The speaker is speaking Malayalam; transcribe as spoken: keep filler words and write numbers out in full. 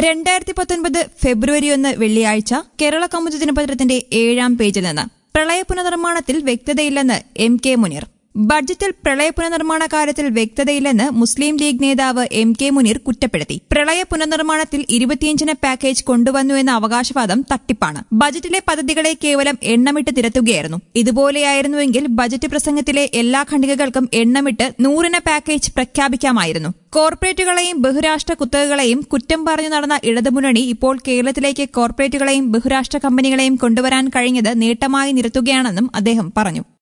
രണ്ടായിരത്തി പത്തൊൻപത് ഫെബ്രുവരി ഒന്ന് വെള്ളിയാഴ്ച കേരള കൗമുദി ദിനപത്രത്തിന്റെ ഏഴാം പേജിൽ നിന്ന് പ്രളയ പുനർനിർമ്മാണത്തിൽ വ്യക്തതയില്ലെന്ന് എം കെ മുനീർ. ബഡ്ജറ്റിൽ പ്രളയ പുനർനിർമ്മാണ കാര്യത്തിൽ വ്യക്തതയില്ലെന്ന് മുസ്ലിം ലീഗ് നേതാവ് എം കെ മുനീർ കുറ്റപ്പെടുത്തി. പ്രളയ പുനർനിർമ്മാണത്തിൽ ഇരുപത്തിയഞ്ചിന് പാക്കേജ് കൊണ്ടുവന്നുവെന്ന അവകാശവാദം തട്ടിപ്പാണ്. ബജറ്റിലെ പദ്ധതികളെ കേവലം എണ്ണമിട്ട് തിരത്തുകയായിരുന്നു. ഇതുപോലെയായിരുന്നുവെങ്കിൽ ബജറ്റ് പ്രസംഗത്തിലെ എല്ലാ ഖണ്ഡികകൾക്കും എണ്ണമിട്ട് നൂറിന് പാക്കേജ് പ്രഖ്യാപിക്കാമായിരുന്നു. കോർപ്പറേറ്റുകളെയും ബഹുരാഷ്ട്ര കുത്തകകളെയും കുറ്റം പറഞ്ഞു നടന്ന ഇടതുമുന്നണി ഇപ്പോൾ കേരളത്തിലേക്ക് കോർപ്പറേറ്റുകളെയും ബഹുരാഷ്ട്ര കമ്പനികളെയും കൊണ്ടുവരാൻ കഴിഞ്ഞത് നേട്ടമായി നിരത്തുകയാണെന്നും അദ്ദേഹം പറഞ്ഞു.